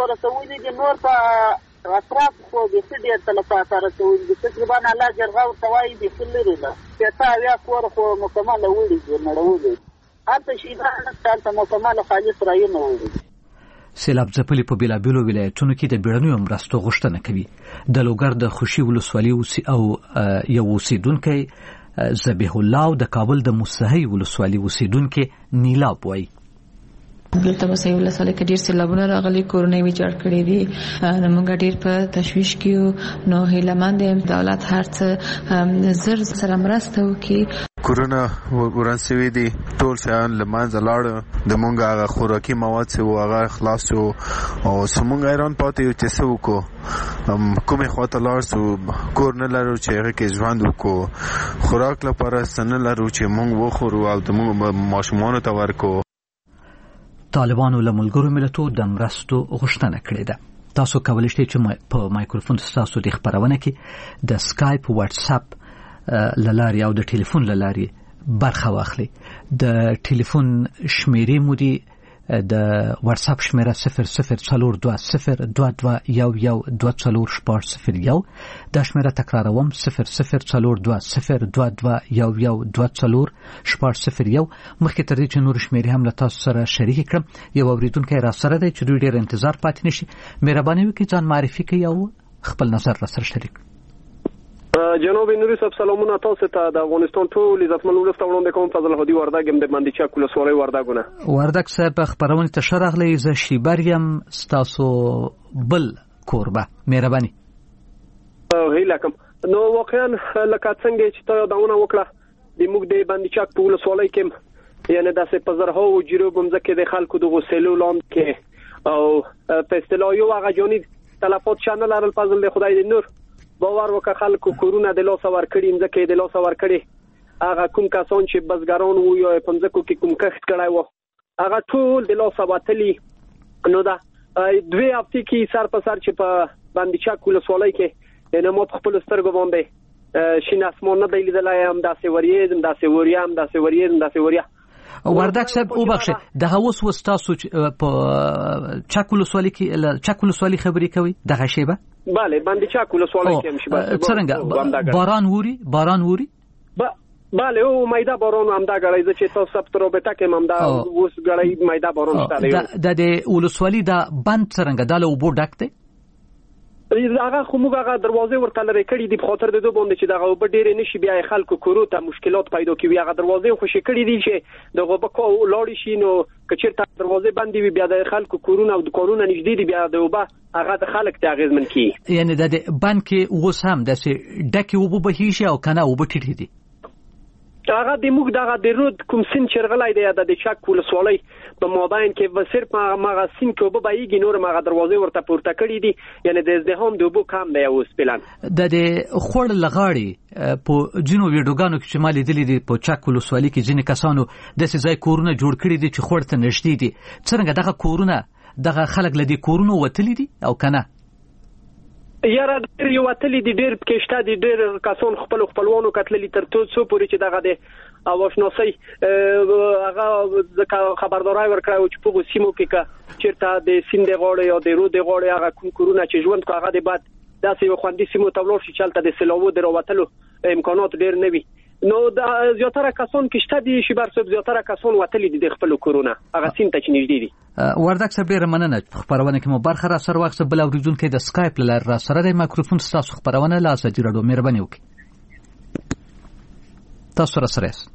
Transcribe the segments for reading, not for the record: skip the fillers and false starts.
رسولي دي نور په اطراف خو بیخي ډېر تلفات رسولي دي. تقریبا الله جرغه ورته وایي بیخي لرې ده. 15 کور خو مکمله وړي دي، نړولي. هلته شیدان نشته، هلته مکمله خالي سرایونه وړي. سیلاب ځپلي په بېلابېلو ولایتونو کې د بیړنیو مرستو غوښتنه کوي. د لوګر د خوشي ولسوالۍ او یو اوسیدونکی ذبیح الله او د کابل د موسهي ولسوالۍ اوسیدونکی نیلاب وایي دلته وسایي ولسوالۍ کې ډېر سیلابونه راغلي، کورونه ویجاړ کړي دي. موږ ډېر په تشویش کې یو، نو هیلهمند یم دولت هر څه زر سره مرسته وکړي. کورونه وران شوي دي، ټول شیان له منځه لاړه، د مونږ هغه خوراکي مواد چې وو هغه خلاص شو او زمونږ حیران پاتې یو چې څه وکړو، کومې خواته لاړ شو، کور نه لرو چې هغه کې ژوند وکړو، خوراک لپاره څه نه لرو چې مونږ وخورو او د مونږ ماشومانو ته ورکړو. طالبانو له ملګرو ملتونو د مرستو غوښتنه کړې ده. تاسو کولی شئ چې په مایکروفون تاسو د خبرونه کې د سکایپ، واتس اپ لارې او د ټلیفون لارې برخه واخلي. د ټلیفون شمیرې مو دي د واتس اپ شمیره 004222112401. دا شمیره تکراروم 004222112401. مخکې تر دې چې نور شمیرې هم له تاسو سره شریک کړم، یو اوریدونکی را سره دی چې دوی ډېر انتظار پاتې نشي. مهرباني وکړئ ځان معرفي کړئ او خپل نظر را سره شریک. جناب نوری صاحب سلامونه تاسو ته. د افغانستان ټول عزتمن ولس ته وړاندې کوم فضل هدي وردګ یم د منډیچک ولسوالۍ وردګونه. وردګ صاحب خبرونه ته شرغلې ز شیبر یم تاسو بل کوربه. مهرباني. هیله کوم. نو واقعا لکه څنګه چې تا داونه وکړه د موږ د منډیچک په ولسوالۍ کې یعنی داسې په زرهاو جریب مځکه د خلکو د غسلو لاندې کې او په اصطلاح یو هغه جانب تلفات شانه لرل فضل د خدای د نور باور وکړه خلکو کورونه د لاس ور کړی مځکه د لاس ور کړی. هغه کوم کسان چې بزګران وو یا په مځکو کې کوم کښت کړای وو هغه ټول د لاس وتلی. نو دا 2 هفته کې سر په سر چې په منډیچک ولسوالۍ کې نه مو خپل سترګو باندې شین اسمان نه دی لیدلای، هم داسې وریځم داسې وریم داسې وریځم داسې وریا. وردګ صاحب او بخښه د هوس وستاسو په چک ولسوالۍ کې چک ولسوالۍ خبرې کوي دغه شیبه؟ بله منډیچک ولسوالۍ کې هم شبه. څنګه باران ووري؟ بله او مایده باران هم دا غړی چې تاسو سب تر رابطه کې هم دا اوس غړی مایده باران شته. د ولسوالۍ دا بند څنګه د وبو ډک دی؟ هغه خو موږ هغه دروازې ورته لري کړې دي په خاطر د دوه باندې چې دغه وب ډېر نشي بیا خلکو کورو ته مشکلات پیدا کوي. هغه دروازې خوشی کړې دي چې دغه بکو لاړ شي، نو کچېرته دروازې بندې وي بیا د خلکو کورونه او دکانونه نږدې دي بیا د وب هغه د خلک ته اغیزمن کی. یعنی د بند کې اوس هم د ډکه وب به هیڅ او کنه وب ټیټې دي. هغه د موږ دغه د رود کوم سین چرغلای دی د چک ولسوالۍ په مابین کې وسر په مغه سین کې وب بایګي نور مغه دروازې ورته پورته کړې دي. یعنی د ازدحام د وب کم دی اوس پلان. د خور لغاړي په جنو ویډیوګانو کې چې مالي دي په چک ولسوالۍ کې ځینې کسانو د سزای کورونه جوړ کړي دي چې خور ته نشتی دي. څنګه دغه کورونه دغه خلک لدی کورونو وتلی دي او کنه؟ یاره ډېر یو وتلی دي، ډېر کېشته دي، ډېر کسان خپلوانو کتللی تر څو پورې چې دغه د اواشناسي هغه خبرداري ورکړه چې په سیمو کې چیرته د سیند غاړې یا د رود غاړې هغه کوم کورونه چې ژوند کو هغه د بعد داسې یو خوندې سیمو ته ولاړ شي چې هلته د سیلابو د راوتلو امکانات ډېر نه وي. نو د زیاتره کسان کېشته دي شیبر صاحب، زیاتره کسان وتلی دي د خپل کورونه هغه سیند ته چې نږدې دي. وردګ صاحب ډېره مننه خبرونه کې مو برخه را سره واخیسته. بل اوریدونکو د سکایپ لاره را سره د مایکروفون تاسو خبرونه لا ازادي راډیو. مهرباني وکړئ تاسو را سره یاست.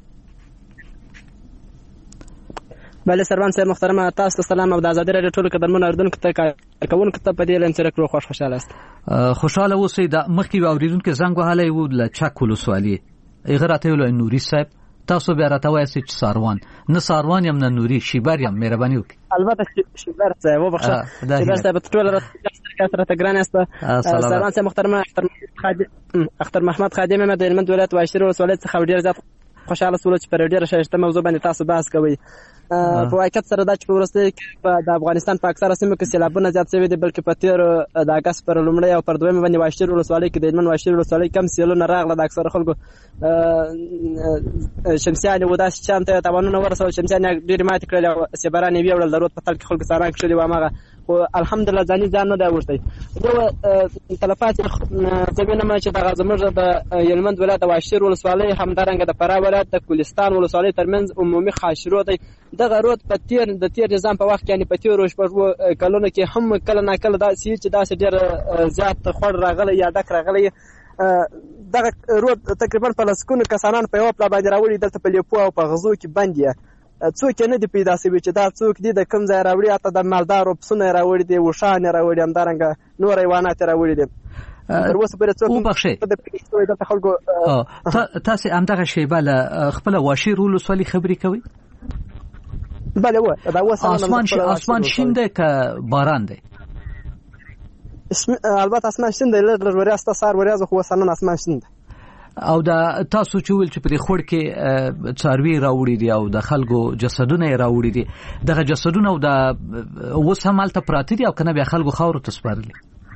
بله سروان صاحب محترمه تاسو سلام او د ازادي راډیو ټول کډرمن اوریدونکو ته کارکونکو ته په دې لن سره کړو خوشاله است. خوشاله اوسئ. د مخکې اوریدونکو زنګ وهلی و ل چک ولسوالۍ غراته ول نوري صاحب تاسو بیا راته وایئ چې ساروان نه ساروان یم نه نوري شیبر یم. مهرباني وکړئ. البته شیبر صاحب وبخښه شیبر صاحب ټول سره تګران است. سلام صاحب محترمه اختر محمد خادم د هلمند ولایت واشتر ولسوالۍ څخه ډیر زیات خوشاله سول چې پر ډیره شایسته موضوع باندې تاسو بحث کوئ. په واقعیت سره دا چې په ورسته د افغانستان په اکثره سیمو کې سیلابونه زیات شوي دي، بلکې په تیر د اگست پر لومړۍ او پر دویمه باندې واشتر ولسوالۍ کې د هلمند واشتر ولسوالۍ کم سیلونه راغله. د اکثره خلکو شمسیان و داسې چانته تاوانونه ورسول، شمسیان ډېرې ماتې کړلې، سیبران یې ویوړل، د رود په تل کې خلکو ساران کښلي وو، هماغه خو الحمدلله ځاني ځان نه دی اوښتی. زه تلفات زه وینم چې دغه زموږ د هلمند ولایت د واشیر ولسوالۍ همدارنګه د فراه ولایت د کوهستان ولسوالۍ ترمنځ عمومي خاشرو دی. دغه رود په د تیر نظام په وخت کې یعنې په تېرو شپږو کلونو کې هم کله ناکله داسې وي چې داسې ډېر زیات خوړ راغلی یا ډک راغلی. دغه رود تقریبا په لسګونو کسانان په یوه پله باندې راوړي، دلته په لیپو او په غزو کې بند یې. څوک یې نه دي پیدا شوي چې دا څوک دي، د کوم ځای راوړي. حتی د مالدارو پسونه یې راوړي دي، اوښان یې راوړي، همدارنګه نور حیوانات یې راوړي دي. تر اوسه پورې څوک دلته خلکو تاسې همدغه شیبه له خپله واشیر ولسوالۍ خبرې کوئ؟ بله وه. اسمان شین دی که باران دی؟ البته اسمان شین دی، لږ لږ وریځ ته سهار وریځ، خو اوس نن اسمان شین دی. او دا تاسو چې ویل چې پرې خوړ کې څاروي راوړي دي او د خلکو جسدونه یې راوړي دي، دغه جسدونه او د اوس هم هلته پراته دي او که نه بیا خلکو خاورو ته سپارلي؟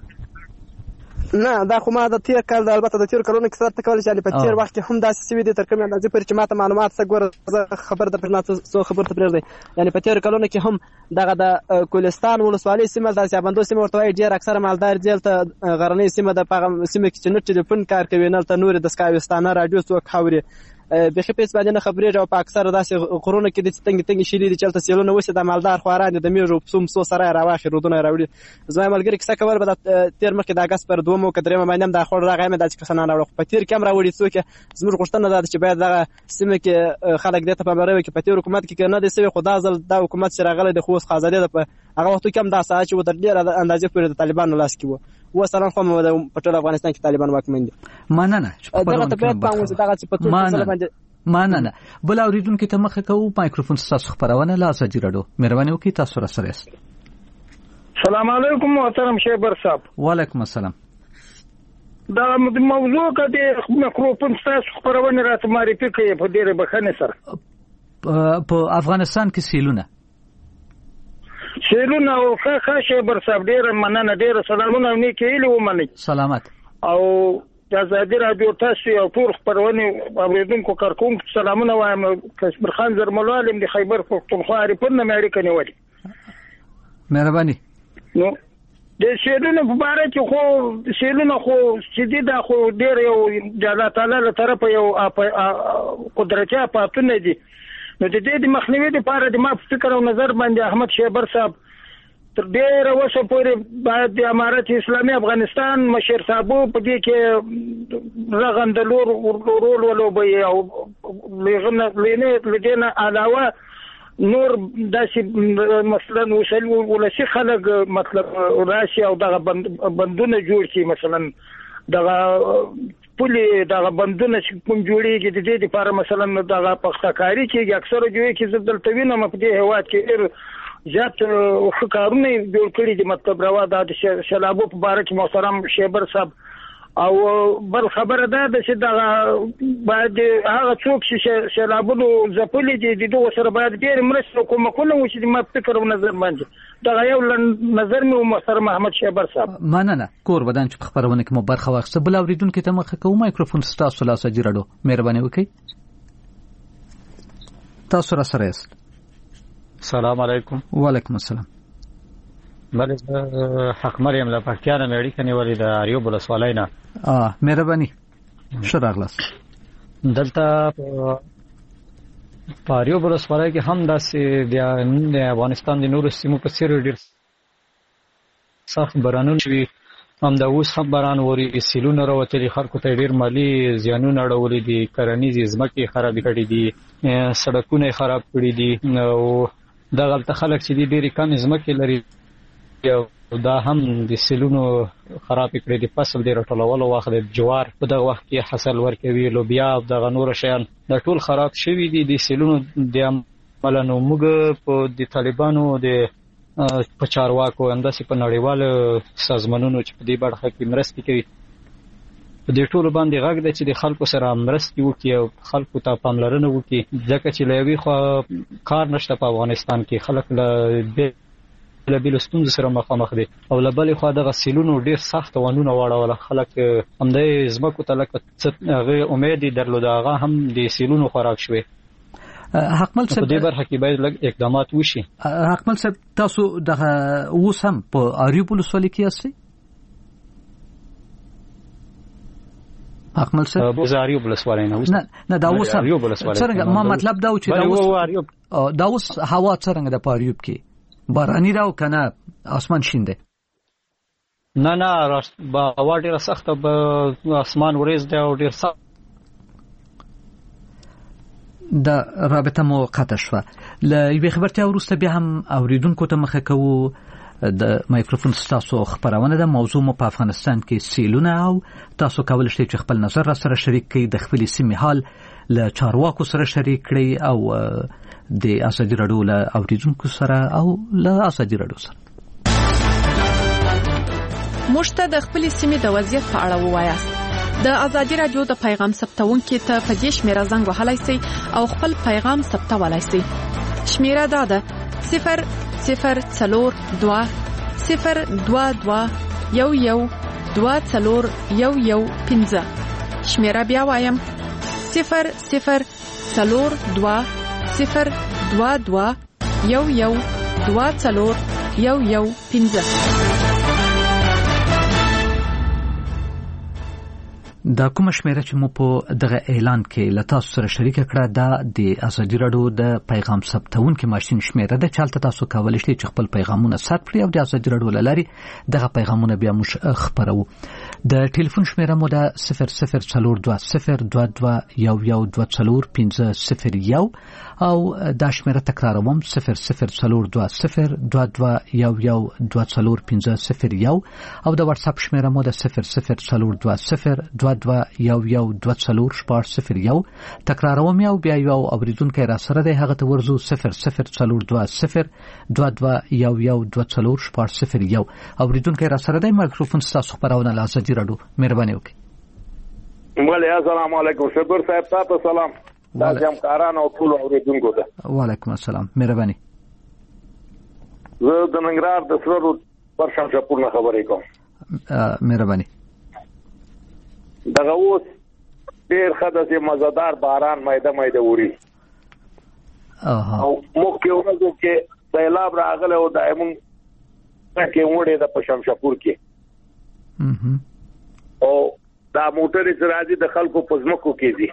نه دا خو ما د تیر کال البته د تیر کلونو کیسه درته کولی چې په تیر وخت کې هم داسې شوي دي. تر کومې اندازې پورې چې ما ته معلومات څه ګوره زه خبر درپېژنم څو خبرو ته پرېږدئ. یعنې په تېرو کلونو کې هم دغه د کوهستان ولسوالۍ سیمه د سیابندو سیمه ورته وایي، ډېر اکثره مالدار دي. هلته غرنۍ سیمه ده، په هغه سیمه کې چې نه ټلیفون کار کوي، نه هلته نورې دستګاوستانه راډیو څوک اوري، بیخي په هېڅ باندې نه خبرېږي. او په اکثره داسې غرونو کې دي چې تنګې تنګې شیلې دي چې هلته سیلونه وشي، د مالدار خواران دي، د مېږو پسو مسو سره یې راواخلي، رودونه یې راوړي. زما ملګري کیسه کوله به د تېر مخکې د اګست پر 2 که 3 باندې هم دا خوړ راغی، هم داسې کسانان راوړه. خو په تېر کې هم راوړي څوک. زموږ غوښتنه دا ده چې باید دغه سیمه کې خلک دې ته پاملرنه وکړي. په تېر حکومت کې نه دی شوی، خو دا ځل دا حکومت چې راغلی دی خو اوس ازادي ده. په هغه وختو کې هم دا ساعت چې و تر ډېره اندازې پورې د طالبانو لاس کې و. اوس الان خو په ټول افغانستان کې طالبان واکمن دي. مننه. دغه ته باید پام وشي، دغه چې په څو باندې مننه. بل اوریدونکو ته مخه کوو. مایکروفون ستاسو خبرونه له ازادي راډیو. مهرباني وکړئ تاسو سره یاست. سلام علیکم محترم شیبر صاحب. وعلیکم السلام. دا موضوع کده مایکروفون ستاسو خبرونه راته معرفي کوي په ډیره بخښنه سره. په افغانستان کې سیلونه او ښه شیبر صاحب ډیره مننه، ډیره سلامونه نیکه ایله ومنئ. سلامت. او د ازادي راډیو تاسو او ټول خبرونه اوریدونکو کارکونکو سلامونه وایم. کشمیر خان زرملو عالم د خیبر پختونخوا ریپورت نه اړیکه نیولې. مهرباني. نو د سیلونو په اړه چې خو سیلونه خو چې دا خو ډیر یو د الله تعالی له طرفه یو قدرتي اپاتونه دي. نو د دې د مخنیوي لپاره د ما فکر او نظر باندې احمد شیبر صاحب تر ډیره وسه پورې باید د امارت اسلامي افغانستان مشر صاحب په دې کې رغندلور رول ولوبي او لدينا علاوه نور داسې مثلا ولسی خلک مطلب راشي او دغه بندونه جوړ شي، مثلا دغه پولي دغه بندونه چې کوم جوړیږي د دې لپاره مثلا دغه پختکاری کې اکثره جوړي کې زدل توینه په دې هواد کې زیات کارونه جوړ کړي دي. مطلب روا د سیلابو په اړه کې محترم شیبر صاحب او بل خبره ده چې دا باید هغه څوک چې سیلابونو ځپلي دي د دوه سره باید ډېر مرسته کوم کله وشي د ما فکر او نظر باندې دا یو نظر مې محترم احمد شیبر صاحب. مننه. کور بدن چې خبرونه کې مو برخه واخیسته. بل اوریدونکو ته مخه کوم. مایکروفون ستاسو له ازادي راډیو. مهرباني وکړئ تاسو را سره یاست. سلام علیکم. وعلیکم السلام. بله حق مریم له پکتیا نه اړیکه نیولې د اریوب ولسوالۍ نه. مهرباني. ښه راغلاست. دلته په اریوب ولسوالۍ کې هم داسې د افغانستان د نورو سیمو په څېر ډېر سخت بارانونه شوي، هم د اوس هم باران وري، سیلونه راوتلي، خلکو ته ډېر مالي زیانونه اړولي دي، کرنیزې ځمکې خرابې کړي دي، سړکونه خراب کړي دي. او دغلته خلک چې دي ډېرې کمې ځمکې لري، دا هم د سیلونو خراب کړي دي. فصل د راټولولو وخت د جوار په دغه وخت کې حاصل ورکوي، لوبیا او دغه نور شیان دا ټول خراب شوي دي د سیلونو د عمله. نو موږ په د طالبانو د په چارواکو همداسې په نړیوالو سازمانونو چې په دې برخه کې مرستې کوي په دې ټولو باندې غږ دی چې د خلکو سره مرستې وکړي او خلکو ته پاملرنه وکړي، ځکه چې له یوې خوا کار نشته په افغانستان کې، خلک له بېلو ستونزو سره مخامخ دي، او له بلې خوا دغه سیلونو ډېر سخت تاوانونه واړوله. خلک همدې ځمکو ته لکه څه هغې امید یې درلوده، هغه هم د سیلونو خوراک شوې. حقمل صاحب په دې برخه کې باید لږ اقدامات وشي. حقمل صاحب تاسو د اوس هم په اریوب ولسوالۍ کې یاستئ؟ حقمل صاحب اریوب ولسوالۍ نه دا اوس څنګه ما مطلب دا و چې دا اوس هوا څنګه د اریوب کې باراني راو کنه اسمان شین دی؟ نه هوا ډیره سخته، اسمان وریځ دی او ډیر سخت. د رابطه مو قطع شوه. له یوې خبرتیا وروسته بیا هم اوریدونکو ته مخه کوو د مایکروفون ستاسو خبرونه ده. موضوع مو په افغانستان کې سیلونه او تاسو کولای شئ چې خپل نظر را سره شریک کړئ، د خپل سیمې حال له چارواکو سره شریک کړئ او د ازادي راډیو له اوریدونکو سره او له ازادي راډیو سره موږ ته د خپل سیمې د وضعیت په اړه ووایاست. د ازادي راډیو د پیغام ثبتونکو ته په دې شمیره زنګ وهلای شئ او خپل پیغام ثبتولای شئ. شمیره دا ده 0042 022 11 2415. شمیره بیا وایم 0042 022 11 2415. دا کوم شمیره چې مو په دغه اعلان کې لتا سره شریک کړه دا د ازادي راډیو د پیغام ثبتونکو ماشين شمیره ده. چالت تاسو کولای شئ چې خپل پیغامونه ثبت کړئ او د ازادي راډیو لاري دغه پیغامونه بیا موږ خبرو. د ټلیفون شمیره مو ده 0042011240 او دا شمیره تکراروم 004202211240 او د واتس اپ شمیره مو ده 0042021120 تکراروم یو بیا یو اوریدونکو را سره ده هغه ته ورزو 0042021120 اوریدونکو را سره ده مایکروفون تاسو خبرونه لازم راډیو مهرباني وکړئ. وعلیکم السلام علیکم شکر صاحب تاسو سلام. تاسو کاران او ټول اوریدونکو ته وعلیکم السلام مهرباني. زه د ننګرهار د سرو پر شمشاپور نه خبرې کوم. مهرباني. دغه اوس ډیر خدای مزدار باران مایده وری او مخکې ورځو کې سیلاب راغله او دایمون کې وړې د په شمشاپور کې او دا موټرې سراجي د خلکو په ځمکو کې دي.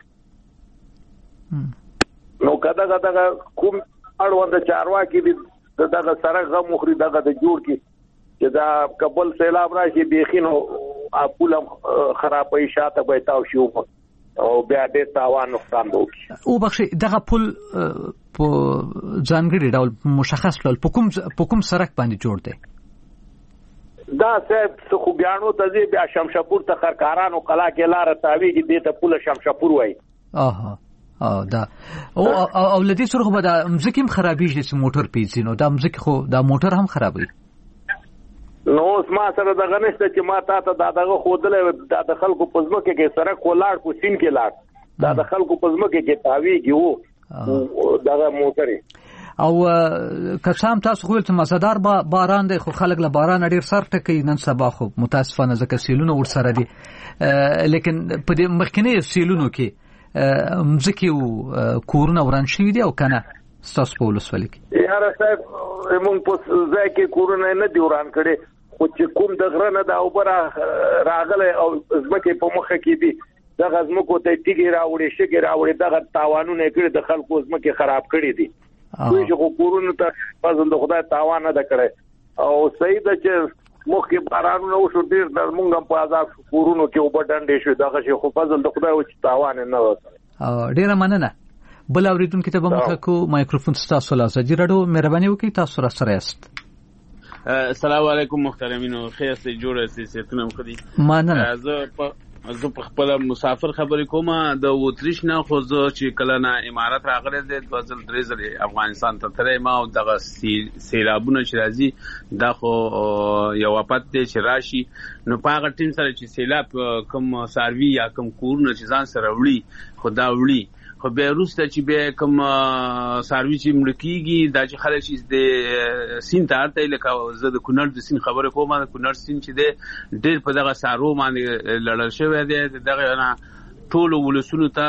نو کدا کوم اړوند چارواکي دي دغه سره غو مخري دغه د جوړ کې چې دا قبل سیلاب راشي بيخینو اپولم خرابې شاته بيتاو شو او بیا دې تاوان نقصان وکړي. او بخښي دغه پل په ځانګړي ډول مشخص ډول په کوم سړک باندې جوړ دی؟ دا صاحب خو بیانو ته زی بیا شمشاپور ته خرکارانو کلا کې لار تاویږي دې ته پوله شمشاپور وای. دا او لدی سره خو دا مزکیم خرابېږي چې موټر پیځینو دا مزک خو دا موټر هم خرابوي. نو اوس ما سره دغه نشته چې ما ته دغه خودلې د خلکو پزمکه کې سره کولاړ کو سین کې لاړ د خلکو پزمکه کې تاویږي وو دغه موټر او کسام تاسو خو ته مزدار باران دی خو خلک له باران ډیر سر ټکی نن سبا خو متاسفانه ځکه سیلونه ور سره دي لیکن په دې مخکنی سیلونو کې مزکی او کورونه وران شي دي او کنه ستاسو په ولسوالۍ کې یاره صاحب مونږ په ځای کې کورونه نه دی وران کړي خو چې کوم د غره نه دا اوبره راغله او ځمکه په مخه کې دي دغه ځمکو ته تیګي راوړي شګي راوړي دغه تاوانونه کړي د خلکو ځمکه خراب کړي دي دوی چې کورونه ته فضل د خدای تاوان نه کړي او صحیح ده چې مخکې بارانونه وشو ډیر د مونږ په آزاد کورونو کې وبډنډې شو دغه شي خو فضل د خدای او تاوان نه وته. ډیر مننه. بل اوریدونکو ته به مخه کو مایکروفون ستاسو لازم راډیو مهرباني وکړئ تاسو را سره یاست. السلام علیکم محترمینو خیر سي جوړه سي ستنه مخدي. مننه. زه په خپل مسافر خبرې کوم د وتریش نه خو زه چې کله نه امارات راغله د 2003 افغانستان ته ترې ما او دغه سیلابونه چې راځي دا خو یو وپات دي چې راشي نو پاغه ټیم سره چې سیلاب کوم ساروی یا کوم کورونه چې ځان سره وړي خدا وړي خو به روسته چې به کوم ساروی چې ملکیږي دا چې خلک چې د سین ته ارته لکه زه د کونړ د سین خبره کوم د کونړ سین چې د ډېر په دغه سارو باندې لړل شوی دی دغه نه ټول ولسونو ته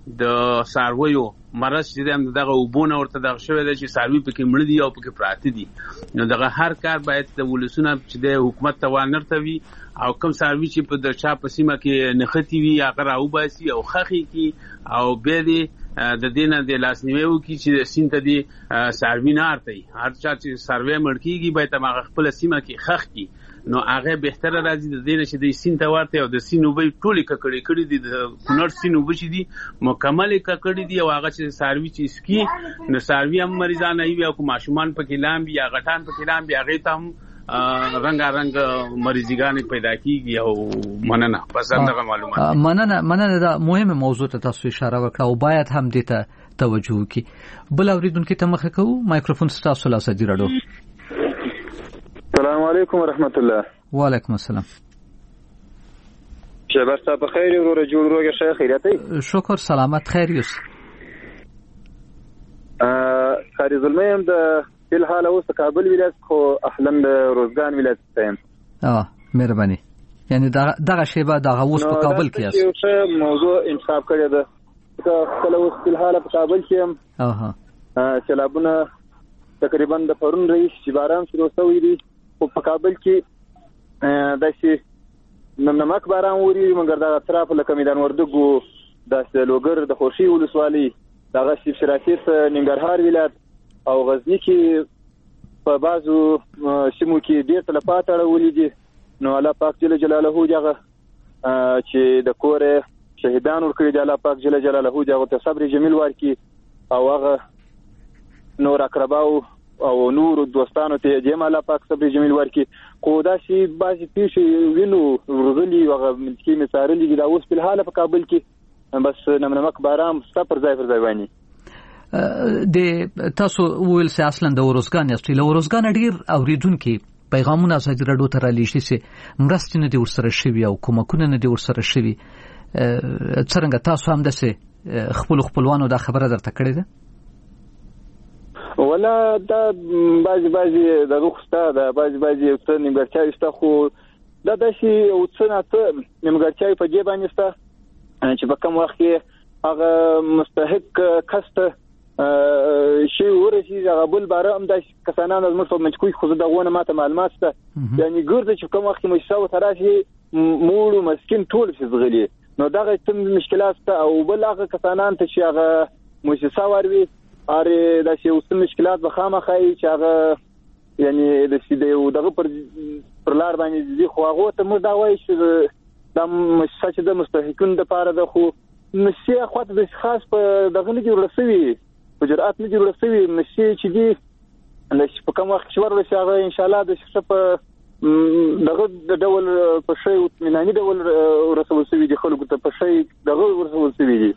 د سارویو مرض چې دغه وبونه ورته دغه شوی دی چې ساروی پکې مړ دي او پکې پراته دي. نو دغه هر کار باید د ولسونه چې د حکومت توان نرتوي او کوم ساروی چې په د چا په سیمه کې نختی وي هغه راوباسي او خخي کی او به د دینه د لاسنیوي کی چې سینته دي ساروی نه ارتي. هر چا چې ساروی مړ کیږي باید هغه خپل سیمه کې خخ کی. نو هغه بهتره راځي د دینه چې د سینته ورته او د سینوبې ټولې ککړې دي د کونړ سینوبې چې دي مکمل ککړې دي او هغه چې ساروی چې اسکی نو ساروی هم مریضان وي او ماشومان پکې لامبي یا غټان پکې لامبي هغه ته هم رنگ مریضیګان پیدا کیږي. او مننه پس دغه معلومات مننه دا مهمه موضوع ته تاسو اشاره وکړه او باید هم دې ته توجه وکړي. بل اوریدونکو ته مخه کوو مایکروفون تاسو له سدي راډیو. السلام علیکم ورحمت الله. وعلیکم السلام. شبر صاحب بخیر ورو جوړ روغه شیخ خیریته. شکر سلامت خیر یوس. خارج ظلمیم د فل حال اوس کابل ولایت خو اهلا روزګان ولایت تایم. مهرباني. یعنی دغه شیبه دغه اوس په کابل کې است. یو څه موضوع انصاف کړی ده. خپل اوس فل حال په کابل کې هم سیلابونه تقریبا د پرون رئیس چې باران شروع شوی دی او په کابل کې داسې نمنمک باران ووري مګر د اطراف لکه میدان وردګو د لوګر د خورشي ولسوالۍ دغه شیفشراکیس ننګرهار ولایت او غزنی کې په بازو سیمو کې ډېر تلفات اړولې دي. نو الله پاک جل جلاله دغه چې د کور شهیدان ورکړي دی الله پاک جل جلاله دغه ته صبر جمیل ورکړي او هغه نور اقرباو او نور دوستانو ته دې الله پاک صبر جمیل ورکړي. خو دا شی بعضی پیښې وینو ورغلي هغه ملکی مثال دي دا اوس په حاله په کابل کې بس نمنمک باران پر ځای وانی. د تاسو ویل سه اصلا د ورزګان یاستئ له ورزګان ډیر اوریدونکو پیغامونه ازادي راډیو ته را لېږي چې مرستې نه دي ورسره شوي او کومکونه نه دي ورسره شوي. څنګه تاسو هم دسه خپلوانو دا خبره درته کړې ده؟ ولا دا بعضی د روخسته دا بعضی څه نیمګړتیا شته خو دا د شي او څه نه ته نیمګړتیا په دې باندې شته چې په کوم وخت کې هغه مستحق کسته شی ورشي هغه بل باره هم د کسانانو از مرتب مچکوي خو دغه ماته معلومات شته. یعنی ګرځي چې کوم وخت کې مشاو تراشي موړ مسكين ټول شي زغلي نو دغه تم مشکلات ته او بل هغه کسانان ته چې هغه مؤسسه وروي اره د شی اوس مشکلات بخامه خای چې هغه یعنی د شی دغه پر لار باندې دي خو هغه ته مو دا وایي چې د مؤسسه چې د مستحقین د پاره د خو نشي اخوات د خاص په دغه نه جوړ رسوي په جرأت نه جوړ رسوي نشي چې دي نشي په کوم وخت شور رسي هغه ان شاء الله د شخص په دغه د ډول په شی او مناني ډول رسول سوي دي خلکو ته په شی دغه رسول سوي دي.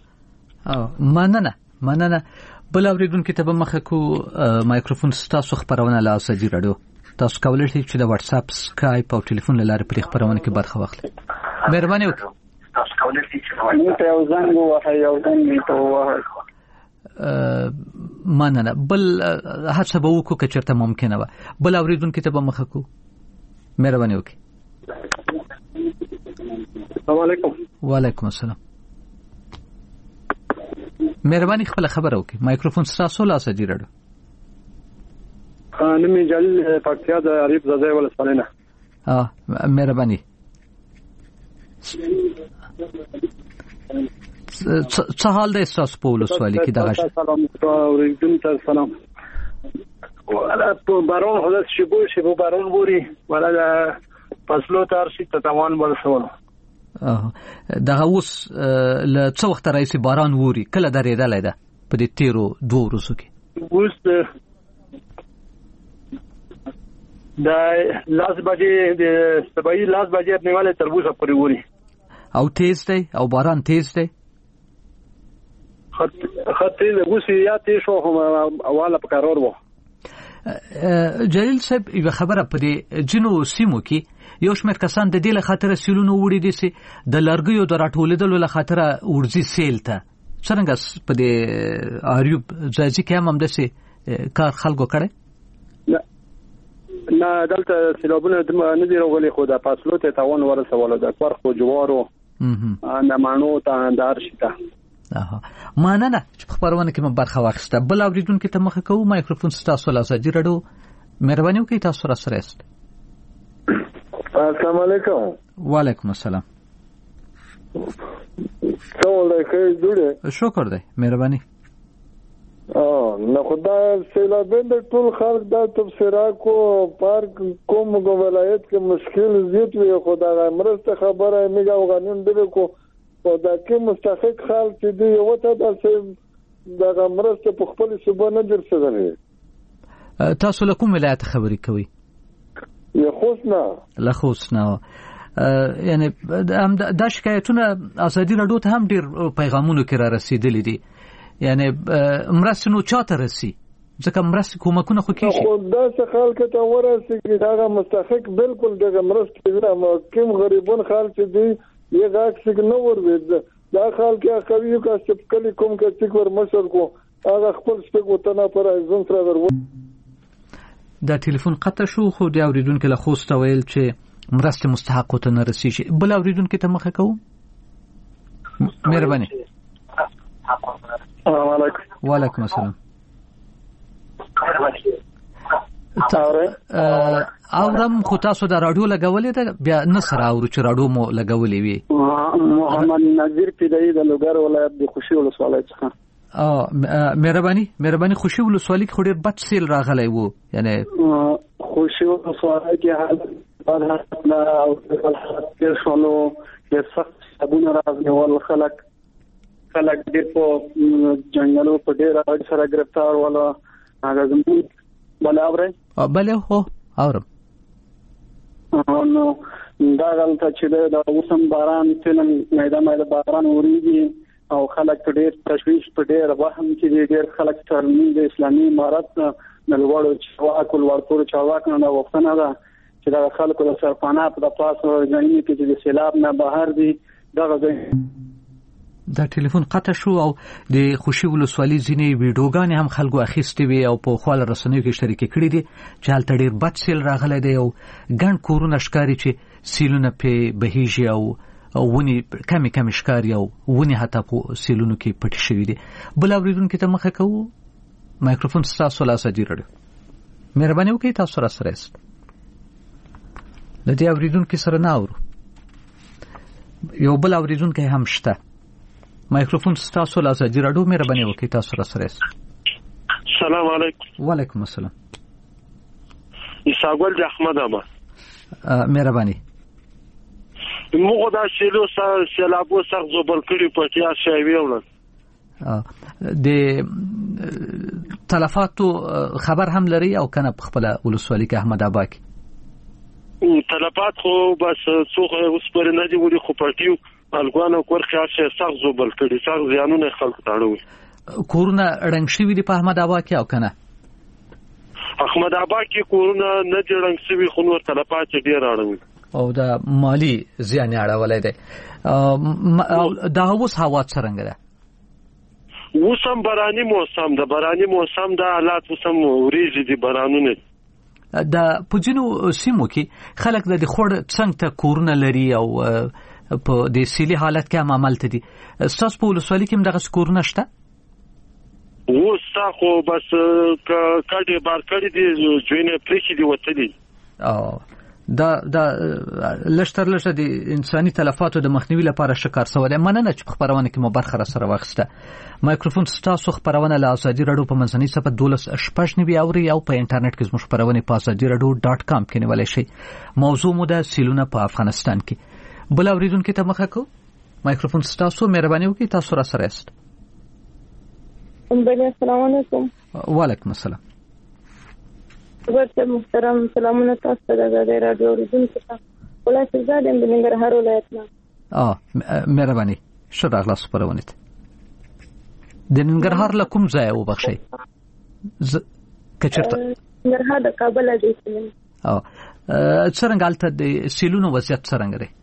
مننه بل اوریدونکو ته به مخه کو مایکروفون تاسو خبرونه له اسدي راډیو تاسو کولای شئ چې د واتس اپ سکایپ او ټلیفون لاره پر خبرونه کې برخه واخلئ. مهرباني وکړئ. تاسو کولای شئ چې یو ځنګ وهه یو ځنګ ته وهه. مننه بل هڅه به وکړو که چېرته ممکنه وه. بل اوریدونکو ته به مخه کو. مهرباني وکړئ. السلام علیکم. وعلیکم السلام. مهرباني خپل خبره وکړئ. مایکروفون تاسو له اسدي راډیو. نمې جل پکتیا د عریب زاده ولسوالۍ نه. مهرباني. څه حال دی تاسو په ولسوالۍ کې دغه؟ سلام اوریدونکو ته سلام. ولا په بارون خلاص شبو بارون بوري ولا فصلو تارشي تتوان ورسول. دغه اوس له څو وخت راځي باران ووري کله درېدلای ده په دې تیرو 2 ورځو کې؟ اوس د لاس بجې د سبای لاس بجې نیواله تربوزه پورې ووري او تیز دی او باران تیز دی. خطي له ګوسی یا تی شو هم اواله په قرار وو. جلیل صاحب یو خبره په دې جنو سیمو کې یو شمېر کسان د دې له خاطر سیلونو وړي دي چې د لرګیو د راټولېدلو له خاطر ورځي سیل ته څنګه په دې اریوب ځای کې هم دسه کار خلکو کړي؟ نه دلته سیلابونه نه دی راغلي خو د فاصلو ته تاوان ورسول د فرخ او جوارو نه مانو ته اندار شته. مننه چې په خبرونه کې مې برخه واخیسته. بل اوریدونکو ته مخه کوم مایکروفون ستاسو له ازادي رادیو. مهرباني وکړئ تاسو را سره است. السلام علیکم. وعلیکم السلام. څنګه جوړه؟ شکر دی. مهرباني. نه خدای سیلابند ټول خلک دا تفسیرات کو پارک کوم ولایت کې مشکل زیات وي. خدای مرسته خبره میګه او قانون دی کو او دا کې مستحق خلک چې دی یو ته دا مرسته په خپل صوبه نه درسره. تاسو له کوم ولایت خبرې کوي؟ یا خوسنا. له خوسنا. یعنی دا شکایتونه ازادي رادیو ته هم ډیر پیغامونه کې را رسیدلي دي. یعنی مرسته نو چاته رسی؟ ځکه مرسته کومکونه خو کیږي. خو دا څه خلک ته ورسېږي دا مستحق بالکل دغه مرسته نه کوم غریبون خلک دي یو عکس نه ورود دا خلک کوي چې کلی کوم کې ور مشر کو هغه خپل سپک وطن پر ځون سره ورو. دا ټلیفون قطع شو خو د اوریدونکو له خوسته ویل چې مرسته مستحق ته نه رسیږي. بل اوریدونکو ته مخه کوم. مهرباني. السلام علیکم. وعلیکم السلام. اورم خو تاسو د رادیو لګولې ده بیا نه سره اورو چې رادیو مو لګولې وي. محمد نذیر پیدایي د لوګر ولایت د خوشي ولسوالۍ څخه. مهرباني خوشي ولسوالۍ کې ډېر بد سیل راغلی وو. یعنی خوشي ولسوالۍ کې حالت او د شولو د سخت سبونه راځي ول خلک ډېر په جنگلو په ډېر سره گرفتار ولا هغه زموږ بله هو اورم. نو دا غلطه چې دا اوسم باران فلم میدان باران وريږي او خلک ډېر تشویش په ډېر وهم کې ډېر خلک ترمیم د اسلامي امارت د لوړو چواک ورپور چواک نه وختنه ده چې دا خلکو د سرپانا په پاسه ځای کې چې سیلاب نه بهر دي دا دا ټلیفون قطع شو او د خوشي ولسوالۍ ځینې ویډیوګانې هم خلکو اخیستې وي او په خپل رسنیو کې شریک کړي دي چې هلته ډېر بد سیل راغلی دی او ګڼ کورونه ښکاري چې سیلونه پې بهیږي او ونې کمې ښکاري او ونې حتی په سیلونو کې پټې شوي دي. بل اورېدونکي ته مخه کوو. مایکروفون ستاسو له ازادي رادیو. مهرباني وکړئ تاسو را سره یاست. د دې اورېدونکي سره نه اورو. یو بل اورېدونکی هم شته. مایکروفون ستاسو له ازادي رادیو. مهرباني وکړئ تاسو را سره یاست. السلام علیکم. وعلیکم السلام. اساګل د احمد اما. مهرباني. موږ دا سیلابو سخت زبر کړي پټیا شوی ولر. د تلفاتو خبر هم لري او کنه په خپل ولسوالۍ کې احمد آباد کې تلفات خو بس څوخه اوس پر نه دی وړي خو پټیو الګوانو کورخه سخت زبر کړي سخت زیانونه خلک تاړو. کورونه رنګ شوی دی په احمد آباد کې او کنه احمد آباد کې کورونه نه دي رنګ شوی خو نور تلفات ډیر اړوي او دا مالی زیان اړولای دی. دا اوس هوا څنګه ده؟ وسم باراني موسم د باراني موسم د حالات وسم وريږي دي بارانونه. دا پوجینو سیمو کې خلک د خور څنګه ته کورونه لري او په د سیلي حالت کې هم عمل ته دي. تاسو په ولسوالۍ کې دغه کورونه شته؟ وستا خو بس کډي بار کړي دي جوینه پریشي دي وته دي. دا لشتر د انساني تلفاتو د مخنیوي لپاره شکار سوال مننه چې په خبرونه کې مو برخه را سره واخسته. مایکروفون ستاسو خبرونه له ازادي رادیو په منځنۍ صفحه 12 اوري او په انټرنیټ کې زموږ خبرونه په azadiradio.com کې نیولای شئ. موضوع مو د سیلونه په افغانستان کې. بل اوریدونکو ته مخه کو. مایکروفون ستاسو. مهرباني وکړئ تاسو را سره یاست. السلام علیکم. وعلیکم السلام. ورته محترم سلامونه تاسو ته د رادیو اوریدونکو ته. ولای سرزاد د ننګرهار ولایت نه. مهرباني ښه راغلاست خبرونه ته. د ننګرهار له کوم ځای وبخښئ؟ کچرته ننګرهار د کابل دی. څنګه حالت د سیلونو وضعیت څنګه دی؟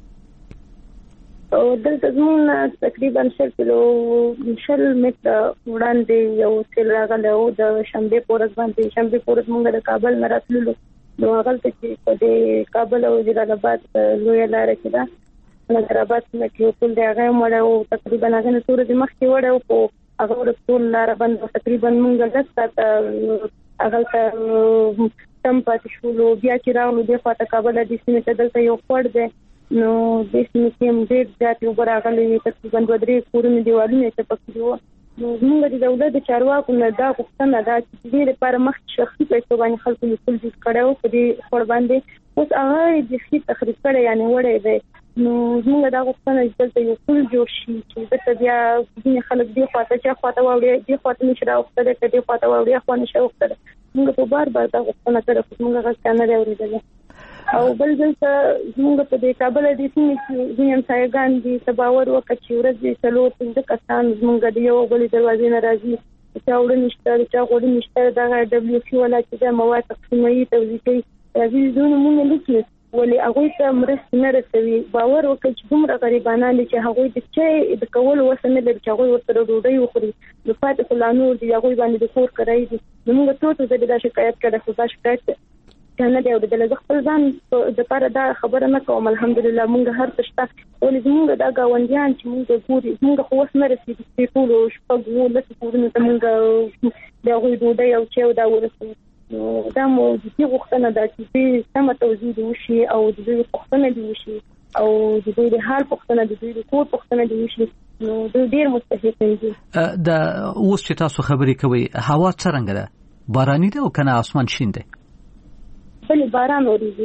او دلته زموږ تقریبا 100 متره وړاندې یو سیل راغلی او د شنبې پورز موږ د کابل نه راتللو نو هغلته چې په کابل او جلال آباد لویه لاره کې ده نظراباد کې ټول دی هغه مړ او تقریبا هغه نه تور د مخ کې وړ او هغه ټول لار باندې تقریبا مونږ لږه هغه تم پاتې شو بیا چې راغلو د فاته کابل د سیمې ته دلته یو خور دی نو د سیمې کې ډېر ځات یو برابرې تقریبا 2-3 کورونه دیوالونه ته پکې وو نو موږ د دولت د چارواکو نه دا غوښتنه ده چې دې لپاره مخ شخصي پیسو باندې خلکو لیکل دي کړو په دې خور باندې اوس هغه د شي تخریب کړي یعنی وړي دی نو موږ دا غوښتنه چې دلته یو کول جوړ شي چې د بیا ځینې خلک دې خواته چې خواته وړي دې خواته نشي راوخته دې خواته وړي خو نشي راوخته موږ په بار دا غوښتنه کړو موږ غوښتنه نه لري او بل دلته موږ په دې کابل د سیمې کې ځینې سایګان دي تباور وکړي چې ورځې څلور څنګه کسان موږ د یو بل دروازې نه راځي چې اورل نشته چې غوړي نشته دا دبليو سي ولا چې د مواد تقسیمي توزیع کوي راځي زونه موږ لیکي ولې هغه ته مرسته نه رسوي باور وکړي چې دومره غریبانان دي چې هغه د چي د کول وسنه لري چې هغه ورته ډوډۍ وخوري د فاتح فلانو دی هغه باندې د کور کوي موږ ته د شکایت کړه خو دا شکایت کنه دی او د خپل ځان د لپاره دا خبره نه کوم الحمدلله موږ هر څه شته ولې موږ دا گاونډیان چې موږ ګوري موږ خو وس نه رسیدي په ټول شپږو لته کورونه ته موږ دا غوي دوی او چې دا ورسې دا مو د دې غوښتنه ده چې سم توزیع وشي او د دې غوښتنه دی وشي او د دې حال غوښتنه د دې کور غوښتنه دی وشي نو ډېر مستحق دي دا اوس چې تاسو خبرې کوي هوا څنګه ده باراني ده او کنه اسمان شین ده بل باران وریږي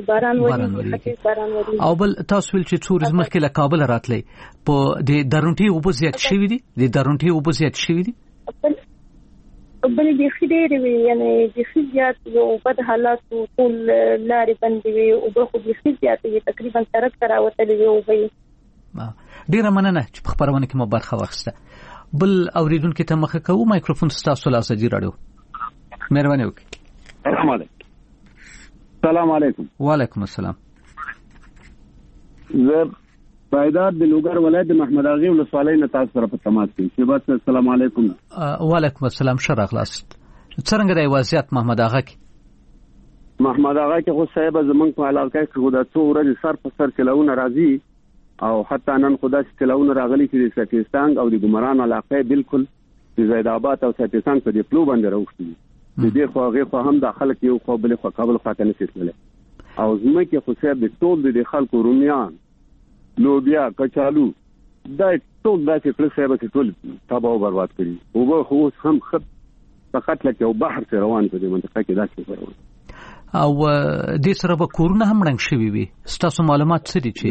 او بل تاسو ول چې څورز مخکې له کابل راتلې په د درونټي وبزیات شوی دي بل دي خېډې وی یعنی د خېزيات یو بد حالات ټول لارې بندې وي او به خو د خېزيات تقریبا ترک راوتلې وي او به ډیره مننه چې په خبرونه کې مو برخه واخیسته بل اوریدونکو ته مخه کوو مایکروفون تاسو له ازادي رادیو مهرباني وکړئ السلام علیکم وعلیکم السلام زه پایدار د لوګر ولایت محمد اغا ولسوالۍ نه تاسو سره په تماس کې چې بس السلام علیکم وعلیکم السلام شرغلاس څنګه دی وضعیت محمد اغا کې خو صاحب زمونږ په علاقه کې خو د څو ورځې سر په سر چلاونه راځي او حتی نن خدا چې چلاونه راغلي چې د سکستان او د ګمران علاقه بالکل د زید آباد او سکستان په دې پلو باندې راوښتي د دې خو هم د خلک یو خو بل خو کابل خاطر نه سیسله او زمکه خو صاحب د ټول د خلکو رومیان لوبیا کچالو دا ټول داسې پر صاحب چې ټول تباہ او برباد کړي او خو هم خط فقط لکه یو بحر روان په دې منطقه کې داسې روان او د سره به کورونه هم رنګ شوي وي تاسو معلومات څه دي چې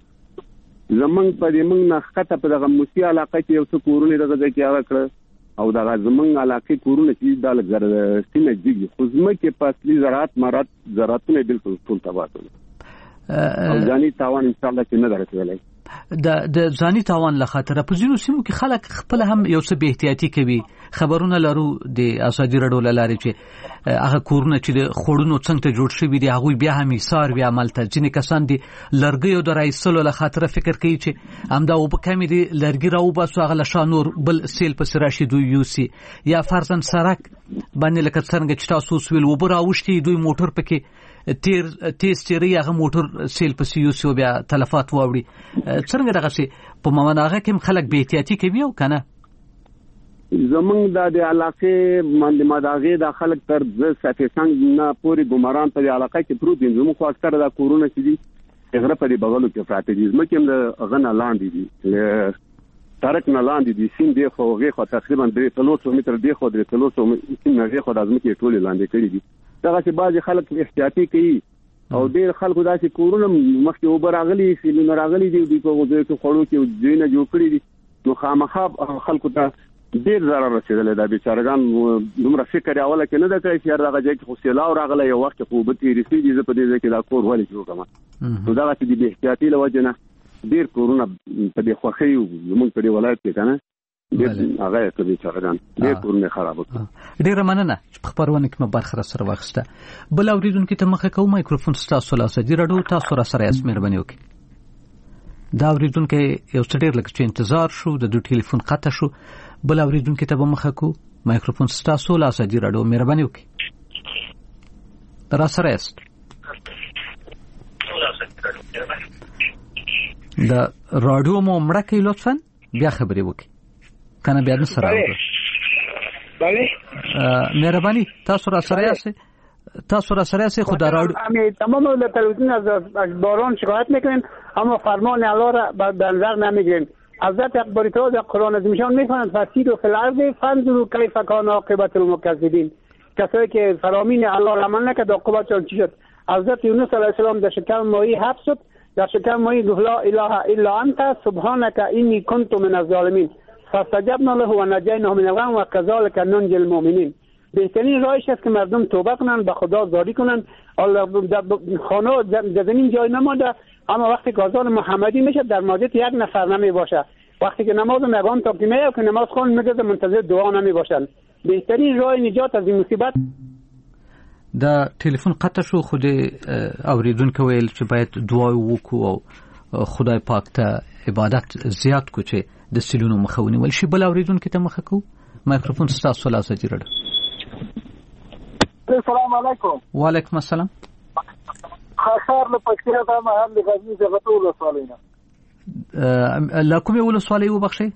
زمنګ په دې موږ نه خطه په دغه موسی علاقه کې یو څه کورونه دغه ځای کې هغه کړ او دا زمنګ علاقې کورونه چې د سینې دي خو زمکه په اصلي زراعتونه بالکل ټول تباہ کړل او ځاني تاوان ان شاء الله چې نه درته د ځاني تاوان له خاطر په ځینو سیمو کې خلک خپل هم یو څه به احتیاطي کوي خبرونه لرو د ازادي رادیو لاره چې هغه کورونه چې د خړونو څنګه جوړ شوی دي هغه بیا هم ایثار بیا عملته ځینې کسان دي لرګي او د رئیسلو له خاطر فکر کوي چې همدا او په کمی دي لرګي راو باسو هغه لشانور بل سیل په راشي دوی یوسي یا فرضاً سرک باندې لکه څنګه چې تاسو ویل وبر اوشتي دوی موټر پکې تیز تیری هغه موټر سیل په یوسي بیا تلفات واوړي څنګه دغه شي په ممناغه کې خلک به احتیاطي کوي او کنه زمونږ د علاقې باندې مداغه د خلک تر سفیسنګ نه پوری ګمران په علاقې کې پروت دي زموږ خو اکثر د کورونه چې دي هغه په بغلو کې پراته دي زموږ هم غنه لاندې دي ترک نه لاندې دي سین دی خو تقریبا 300 متر دی خو 300 متر خو د ازمکه ټول لاندې کړی دي دا چې بعض خلک احتیاطي کوي او ډیر خلکو داسې کورونه مخکې وبر راغلي سیلونه راغلي دي په وځي کې خړو کې ځینې جوړ کړی دي نو خامخا خلکو ته ډیر ضرر رسیدل دا بیچارهګان دومره فکر اوله کې نه ده کوي چې هغه ځای کې خو سیلاو راغلی یو وخت خو به تیری سي دي په دې ځای کې دا کور ولې جوړ کما نو دا چې د احتیاطي لوجنه ډیر کورونه په دې خوخي زموږ په دې ولایت کې کنه هغه ته بیچارهګان ډیر کورونه خراب کړ ډیر مننه په خبرونه کې مبارخه سره واخسته بل اوریدونکو ته مخه کوم مایکروفون تاسو له ازادي رادیو تاسو را سره اس مهرباني وکړئ دا اوریدونکو یو څه ډیر لکه چې انتظار شو د دوی ټلیفون قطع شو بل اوریدونکو ته به مخه کو مایکروفون تاسو له ازادي رادیو مهرباني وکړئ را سره است د رادیو مو مړه کوي لطفا بیا خبرې وکړي کنه بیا نه سره بله مهرباني تاسو را سره یاست خدا رادیو تمام در تلویزیون از باران شکایت میکنیم اما فرمان الله را به نظر نمیگیریم. حضرت اکبری‌تاز در قرآن عظیمشان میفرماید فسیروا فی الارض فانظروا کیف کان عاقبة المکذبین. کسایی که فرامین الله را عمل نکرد عاقبتشان چی شد؟ حضرت یونس علیه السلام در شکم ماهی حبس شد، در شکم ماهی گفت لا اله الا انت سبحانك انی کنت من الظالمین فاستجبنا له و نجیناه من الغم و کذلک ننجی المؤمنین. بهترین راهش است که مردم توبه کنن، به خدا زاری کنن. خانه در زمین جای نمانده، اما وقتی که اذان محمدی میشه در مسجد یک نفر نمی باشه. وقتی که نماز نگان تا که میاد که نماز خون میگه منتظر دعا نمی باشن. بهترین راه نجات از این مصیبت د ټلیفون قطع شو. خو د اوریدونکو ویل چې باید دعا وکړو او خدای پاک ته عبادت زیات کو چې د سیلونو مخه ونیول شي. بل اوریدونکو ته مخه کو. مایکروفون ستاسو له ازادي رډ. السلام علیکم. وعلیکم السلام. خاصار له پکتیا ته محل غزنی څخه ټول سوالینا لا کومه ولسوالۍ وبخښئ؟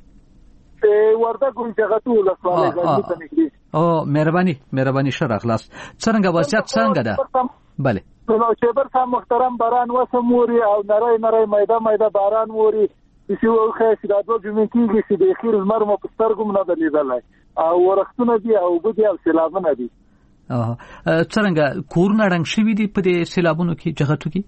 وردګو څخه ټول سوالی غزنی ته نږدې. او مهرباني شره خلاص. څنګه وضعیت څنګه ده؟ بله نو چې برسه محترم باران وسموري او نری میده باران ووري چې وخه چې دا دوه جمعې کېږي چې د اخیر لمر مو په سترګو نه دلیدلای او ورښتونه دي او بده او سیلابونه دي. څنګه کورونه رنګ شوي دي په دې سیلابونو کې جګړو کې؟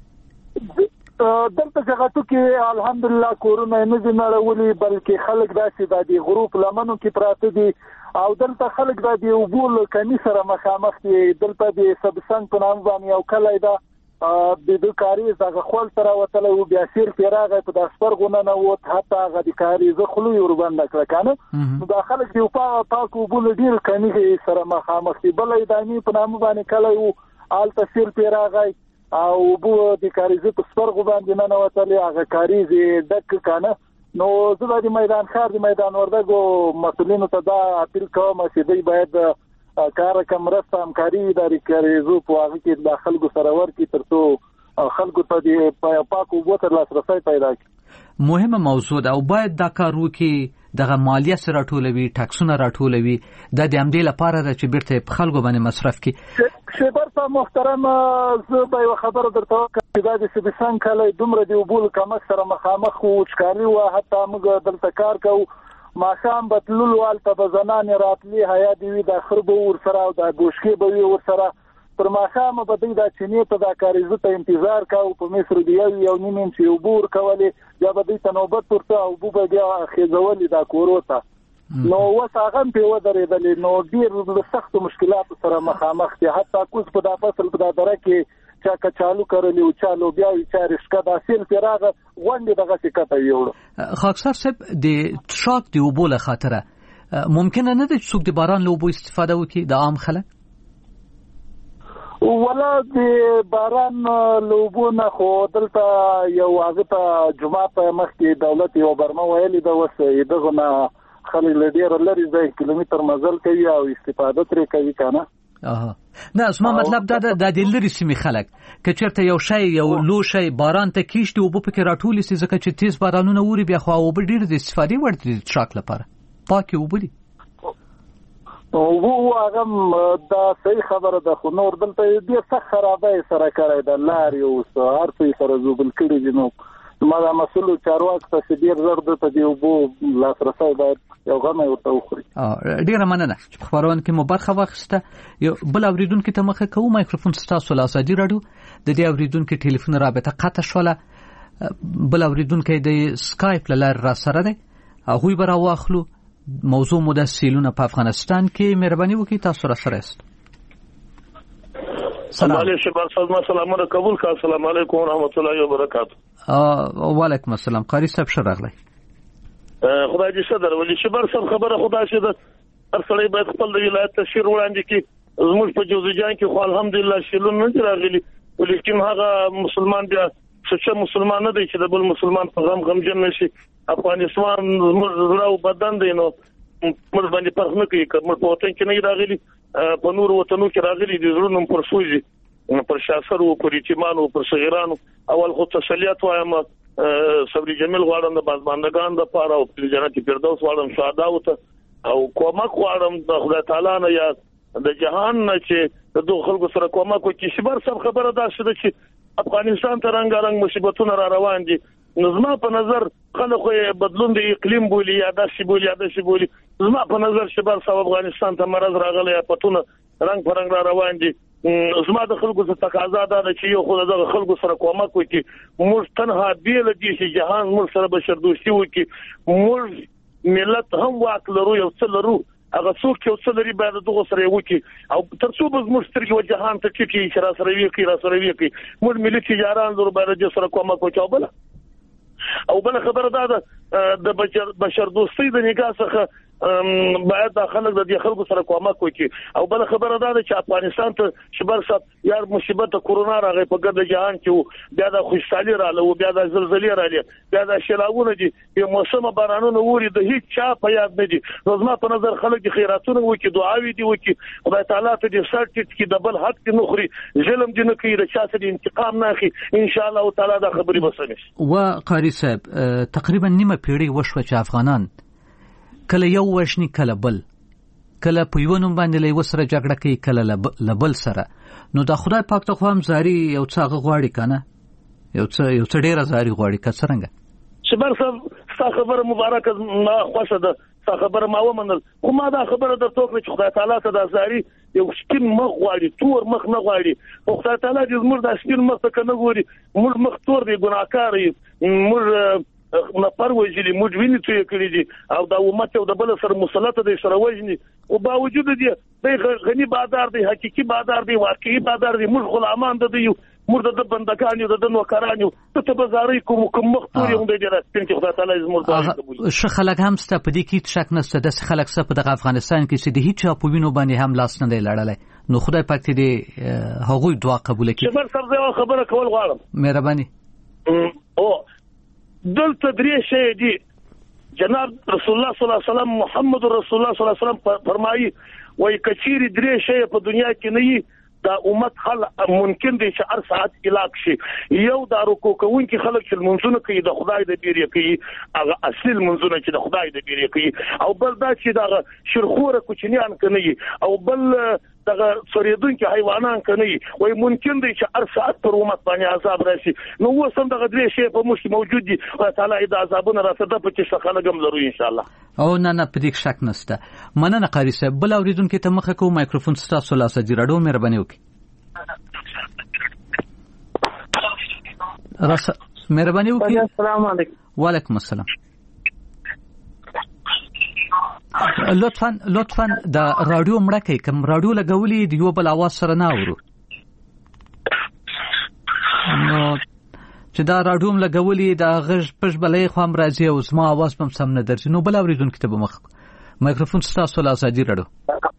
دلته جګړو کې الحمدلله کورونه نه دي نړولي بلکې خلک داسې د غروب لمنو کې پراته دي او دلته خلک د وبول کمی سره مخامخ دي. دلته د سبسنګ په نام باندې یو کلی ده د کاری زغه خپل تر وتل او بیا سیر پیراغه په داسپرغونه نه وته حتی هغه د کاری زه خلوی ور باندې کړ کنه نو د خلک دی په پاک وبول ډیر کمی سره مخامخ دي. بل ایدانی په نام باندې کلی او آل تسیر پیراغه او بو د کاری زه په سپرغ باندې نه وتل هغه کاری زی ډک کنه. نو زه د میدان خار د میدان وردګو مسولینو ته دا اپیل کوم چې دوی باید کار کمرسته همکاري اداري کوي زو په هغه کې د خلکو سره ورکی ترڅو خلکو ته د پاکو بوتر لاسرسي پیدا کړي. مهمه موضوع ده او باید دا کار وکړي. دغه مالیه سره ټولوي، ټاکسونه راټولوي. د دې لپاره چې بیرته په خلکو باندې مصرف کړي. شبرته محترم زه به یو خبره درته وکړم چې د سبسنګ کله دومره دی وبول کمک سره مخامخ او چکاري و حتی موږ دلته کار کوو ماشام بتلول والته بزنان راتلی حیا دی د خرب ور سره او د ګوشکی به ور سره پر ماشام به د چینه ته د کاریزو ته انتظار کاو په مصر دی یو نیمه چې وبور کولی یا به د تنوبت ورته او بو بیا خېزولې د کوروته نو وساغم په ودرېدل. نو ډیر سخت مشکلات سره مخامخ دي. حتی کوز په د فصل په دره کې چا چالو کړلی او چالو بیا چې رشکا د اصل پیراغه غونډه دغه څه یوړو. خاکسار صاحب د شاک دی وبوله خاطره ممکن نه ده چې څوک د باران له وبو استفاده وکړي د عام خلک؟ ولا د باران له وبو نه خو دلته یو هغه ته جمعه په مخ کې دولت یو برمه ویلي ده وسه دغه نه خلک لډیر لري ځای کیلومتر مزل کوي او استفاده ترې کوي کنه. نه زما مطلب دا د دلری سیمې خلک که چېرته یو شی یو لو شی باران ته کیشتي او په کې راټولي سي ځکه چې تیز بارانونه ووري بیا خو او ډیر د استفادې وړ دي ټراک لپاره پاکي وبدي او هغه دا صحیح خبره ده. خو نور دلته ډیر سخت خرابې سره کړی د لارې او هر څه سره زوبل کړي دي. نو ما دا مسلو چارواک ته ډیر زړه ته دی وبو لاسرسي باید یو غمه ورته وخوري. ډیره مننه چې خبرونه کې مو برخه واخیسته. یو بل اوریدونکو ته مخه کوم. مایکروفون ستاسو له ازادي رادیو. د دې اوریدونکو ټلیفون رابطه قطع شوله. بل اوریدونکو د سکایپ لاره را سره دی. هغه به راواخلو. موضوع مو د سیلونه په افغانستان کې. مهرباني وکړئ تاسو را سره است. سلام علیکم. سلامونه قبول کا. السلام علیکم ورحمت الله وبرکاته. وعلیکم السلام. قاری صاحب ښه راغلی. خدای دې صدر ولي شبر سم خبره خدای شه د ارسلې باید خپل د ولایت تشیر وړاندې کې زموږ په جوزجان کې خو الحمدلله شیلون نه راغلي ولیکن هغه مسلمان بیا څه مسلمان نه دی چې د بل مسلمان په غم نشي. افغانستان زموږ زړه او بدن دی نو موږ باندې فرق نه کوي کوم په وطن کې نه راغلي په نور وطنو کې راغلي دي زړونو پر سوځي پر شاسر او پر یتیمانو او پر صغیرانو اول خو تسلیت وایم صبري جمیل غواړم د بازماندگان د پاره او په جنت فردوس غواړم شهدا او ته او کومک غواړم د خدای تعالی نه یا د جهان نه چې د خلکو سره کومک وکړي. شبر سب خبره ده چې افغانستان ته رنګارنګ مصیبتونه را روان دي. نظم په نظر خلکو بدلون د اقلیم بولی یا د شی بولی زما په نظر شبر سب افغانستان ته مرز راغلی پتونه رنگ پرنګ را روان دي. زما د خلکو څخه تقاضا ده چې یو خدای د خلکو سره کومک وکړي. موږ تنها بیل دي چې جهان موږ سره بشر دوستي وکړي. موږ ملت هم واک لرو یو څه لرو هغه څوک یو څه لري باید دغه سره وکړي او ترڅو به موږ سترګې و جهان ته چې را سره وکړي موږ ملي تجاران زور باید سره کومک وکړو. او بل خبره ده د بشر دوستۍ د نگاه څخه باید د خلک د خلکو سره کومک وکړي. او بل خبره ده چې افغانستان ته شبر صاحب یار مصیبت کرونا راغی په ګرد جهان کې بیا د خوشحالي رااله او بیا د زلزلې رااله بیا د شلاونه دي په موسم بارانونو ووري د هیڅ چا په یاد نه دي. زما په نظر خلک خیراتونه وکړي دعاوي دي وکړي خدای تعالی ته دې سرټ کې د بل حق دې نخري ظلم دې نه کوي د چا سره انتقام نه اخلي ان شاء الله تعالی دا خبري بسنه. و قاری صاحب تقریبا نیمه پیړۍ وشوه چې افغانان کله یو وشنی کله بل کله په یو نوم باندې له وسره جګړه کوي کله لبل سره. نو دا خدای پاک ته خو هم زاري یو څه غواړي کنه یو څه ډیره زاري غواړي که څنګه شبر صاحب خبره مبارکه ما خوښه ده خبره ما ومنل خو ما دا خبره درته وکړه چې خدای تعالی ته دا زاري یو سپین مخ غواړي تور مخ نه غواړي او خدای تعالی دې زموږ د سپین مخ ته نه ګوري موږ مخ تور دی ګناکار یو موږ نه پرويجلي موږ ویني ته کړی دي او دا امت او د بل سره مسلط دي سره وژني او باوجود دي د غني بادار دي حقيقي بادار دي واقعي بادار دي موږ غلامان دي موږ د بندګان یو د نوکران یو ته بازاري کوم مختور یو د جرات خدای تعالی زموږ شو خلک هم ست په دې کې شک نشته د خلک ست په افغانستان کې چې د هیڅ په وینو باندې هم لاس نه دی لړلای. نو خدای پاک دې هغوی دعا قبول کړي. شبر صاحب خبره کول غواړم مهرباني. او دلته درې شی دي جناب رسول الله صلی الله علیه وسلم محمد رسول الله صلی الله علیه وسلم فرمایي وای کچيري درې شی په دنیا کې نه دا امت خلک ممکن دي چې هر ساعت علاج شي. یو دا رکوع کوونکي خلک چې منځونه کوي د خدای د بیره کوي هغه اصل منځونه چې د خدای د بیره کوي او بل دا چې دا شرخوره کوچنیان کوي او بل دغه سوریدونکو حیوانان کوي وای ممکن دي چې هر ساعت پر امت باندې عذاب راشي. نو وسم دغه درې شی په مش موجود دي الله تعالی د عذابونو راته په چې څخه لګم لرو ان شاء الله. او نه په دې شک نشته. مننه قاری صاحب. بل اوریدونکو ته مخه کو مایکروفون ستاسو لاسه جوړو مهرباني وکړئ. مهرباني وکړئ. السلام علیکم. وعلیکم السلام. لطفا دا رادیو مړه کوي کوم رادیو لګولې دی یو بل आवाज سره نه اورو. نو چې دا رادیو لګولې دا غږ پښ بلې خو هم راځي او زما आवाज هم سم نه درځي. نو بل اوریدونکو ته به مخ مایکروفون ستاسو لاسه دی رادیو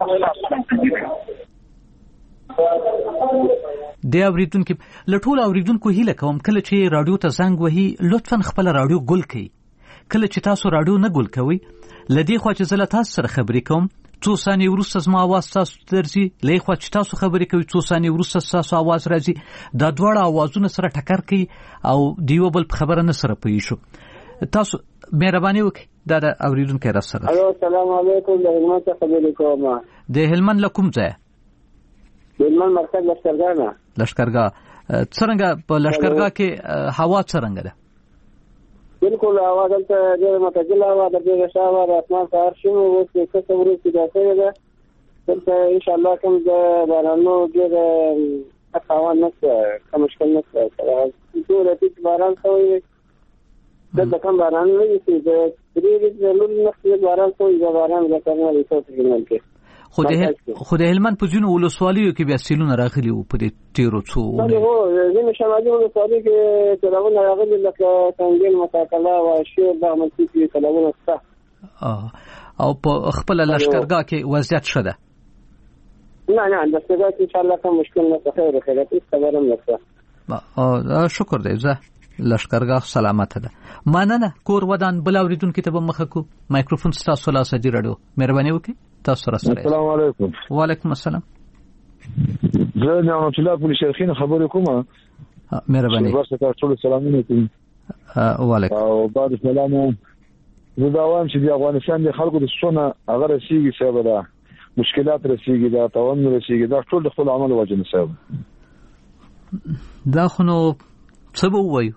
دی اوریدونکو لټول اوریدونکو هیله کوم کله چې رادیو ته زنګ وهي لطفا خپل رادیو ګل کړئ. کله چې تاسو رادیو نه ګل کوئ لدی خو چې زله تاسو سره خبرې کوم څو ثانیې وروسته زما आवाज تاسو درځي لې خو چې تاسو خبرې کوي څو ثانیې وروسته تاسو आवाज راځي دا دواړه आवाजونه سره ټکر کوي او دیو بل خبره نه سره پوي شو. تاسو مهرباني وکړئ دا اوریدونکو را سره. السلام علیکم. د هلمند څخه خبرې کوم. د هلمند لکم ځای د هلمند مرکز لشکرګاه څنګه په لشکرګاه کې هوا څنګه ده؟ بالکل هوا دلته ډېر معتدله هوا ده ډېر ښه هوا ده اسمان سهار شوی اوس څه څه ورځې داسې ده دلته ان شاء الله کوم د بارانو ډېر هوا نشته کوم مشکل نشته ټول دې باران کوي دلته کوم باران نه وي چې د دې له نخښې باران کوي د باران د کارنه ریسورس کې خو د هلمند په ځینو ولسوالیو کې بیا سیلونه راغلي وو په دې تیرو څو هو ځینې شمالي ولسوالۍ کې سیلابونه راغلي لکه سنګین متاکله او شیر د عملتي کې سیلابونه شته او په خپل لشکرګاه کې وضعیت ښه ده؟ نه د لشکرګاه کې ان شاء الله کوم مشکل نه خیر خیرات هیڅ خبره هم نشته. شکر دی. زه لشکرګاه سلامت ده. مننه. کور ودان بل اوریدونکو ته به مخه کو مایکروفون ستاسو لاسه دی رادیو مهرباني وکړئ. تاسو سره السلام علیکم. وعلیکم السلام. زه نعمت الله پولیس شیخین خبرې کوم. مهرباني. ورسره ټول سلامونه کوم. وعلیکم. او بعد سلام. زه دا وایم چې د افغانستان د خلکو د سونه هغه رسیږي صاحب دا مشکلات رسیږي دا توان رسیږي دا ټول د خپل عمل وجه نه صاحب. دا خو نو څه به وایو؟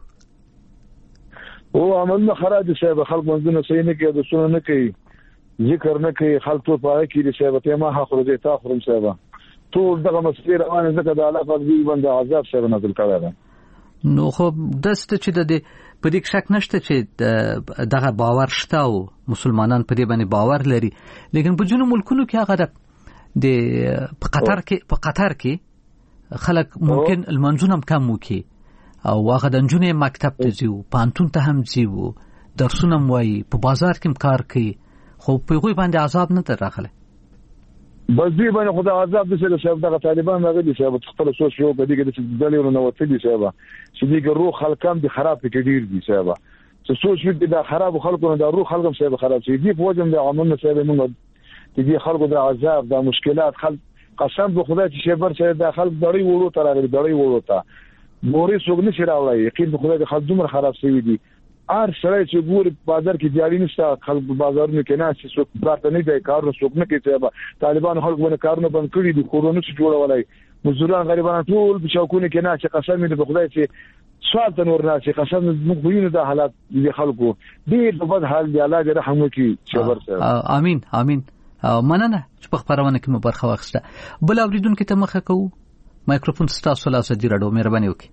او عملونه خراب دي صاحب. خلک منځونه صحیح نه کوي، د سونه نه کوي، ذکر نه کوي، خلک ټول پاره کوي صاحب. ته ما خو دې تا خورم صاحب. ټول دغه مسئله روانه ځکه د الله پاک دی باندې عذاب صاحب نازل کړی دی. نو خو دسته چې د په دې شک نشته چې دغه باور شته او مسلمانان په دې باندې باور لري، لیکن په جنو ملکونو کې هغه د په قطر کې خلک ممکن المنځونه کم وکي او هغه د جنونو مکتب ته ځي او پانتون ته هم ځي او درسونه موي په بازار کې کار کوي، خو په غوي باندې عذاب نه راغله. بس دی باندې خدای عذاب دې سره صاحب دغه طالبان راغلي صاحب خپل سوچ یو په دې کې د دلیل نو وتلی صاحب چې دغه روح خلکم دي خراب کې ډیر دي صاحب. چې سوچ دې د خراب خلکو نه د روح خلکم صاحب خراب شي دي په وجه د عملونه صاحب موږ دې خلکو د عذاب د مشکلات خلک قسم په خدای چې شبر چې د خلک دړی وړو تر راغلي دړی وړو ته موري څوک نشي راوړی. یقین په خدای د خلک دومره خراب شوی دي. هر سړی چې ګور بازار کې جاري نشته، خلک بازارونو کې نه چې څوک پراته نه دی کارونه څوک نه کوي صاحب. طالبان خلک باندې کارونه بند کړي دي، کورونه چې جوړولای مزدوران غریبان ټول په چوکونه کې نه چې قسم دې په خدای چې سوال ته نور نه چې قسم موږ وینو د حالات دي خلکو ډیر په بد حال دی. الله دې رحم وکړي شبر صاحب. امين امين. مننه چې په خبرونه کې مو برخه واخیسته. بل اوریدونکو ته مخه کوو. مایکروفون ستاسو له ازادي راډیو. مهرباني وکړئ.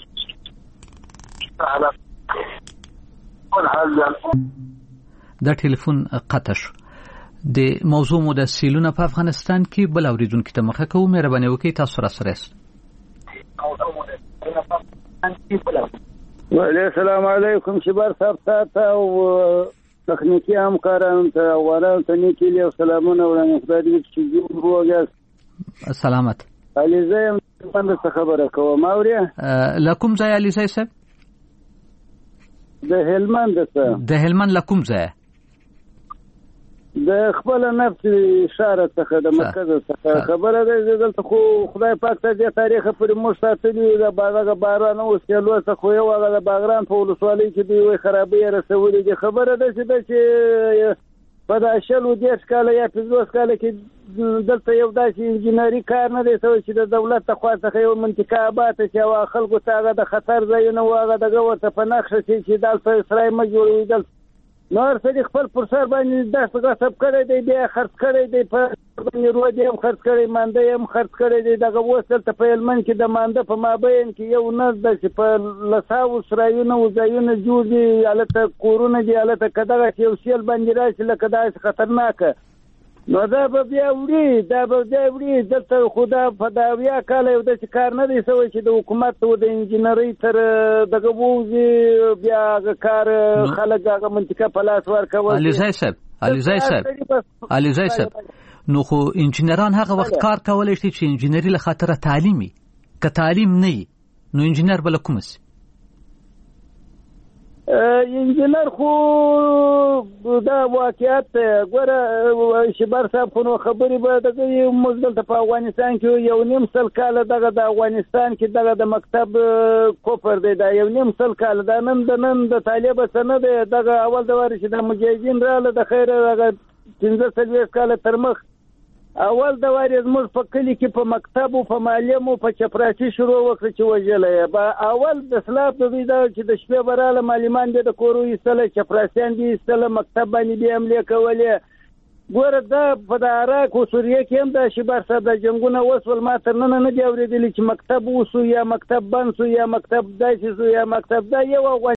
دا ټلیفون قطع شو. د موضوع مو د سیلونه په افغانستان کې بل اوریدونکو ته مخه کوو. مهرباني وکړئ تاسو را سره یاست. السلام علیکم شبر صاحب ته او تخنیکی همکارانو ته ورته ته نیکلی او سلامونه وړاندې خدای دې چې جوړ وګرځي. سلامت. علیزه باندې خبره کوم اوریا لکم ځای علیزه صاحب د هلمند څخه د هلمند لکم ځای د خپل نفس اشاره څخه د مرکز څخه خبره ده. دلته خو خدای پاک ته د تاریخ پر مشتاتلی د باغه باران او سیلو څخه یو هغه د باغران په ولسوالۍ کې دی خرابې رسولې دي. خبره ده چې په د شلو دیش کاله یا 15 کاله کې دلته یو داسې انجینری کار نه دی شوی چې د دولت تخوا څخه یو منطقه آباد شي او خلکو ته هغه د خطر ځایونه واغه د ګورته په نقشه چې دلته اسرائیل مجبورې دل نور څه خپل پرسر باندې داسې غصب کړی دی بیا خرڅ کړی دی په باندې روډ هم خرڅ کړی مانده هم خرڅ کړی دی دغه وسل ته په هلمند کې د مانده په مابین کې یو نس د چې په لساو اسرائیلونه وزایونه جوړ دي الته کورونه دي الته کداغه یو سیل باندې راشي لکه داسې خطرناکه. نو دا به بیا وړي دلته خدا په دا بیا کاله یو د کار نه دی شوی چې د حکومت او د انجینری تر دغه ووزي بیا کار خلک هغه منطقه په لاس ورکول. علیزه صاحب نو خو انجینران هغه وخت کار کولای شي چې انجینری له خاطر تعلیمي که تعلیم نه نو انجینر بل کوم سي انجینر خو دا واقعیت ګوره شبر صاحب خو خبرې به دغه مزدل په افغانستان کې یو نیم سل کال دغه د افغانستان کې دغه د مکتب کوپر دی دا یو نیم سل کال دا نن د طالب سند دغه اول د ورشي د مجاهدین رااله د خیر دغه 15 کال تر مخ اول د واري زموږ په کلی کې په مکتب او په معلم او په چپراسی شروع وکړ چې وجلې با اول د سلاب د ویدا چې د شپې براله معلمان د کورو ایستله چپراسیان دي ایستله مکتب باندې به عمله کولې ګوره دا په عراق او سوریه کې هم د شبر صاحب د جنگونه وسول ما تر نن نه دی اورېدلی چې مکتب وسو یا مکتب بنسو یا مکتب داسې یا مکتب دا یو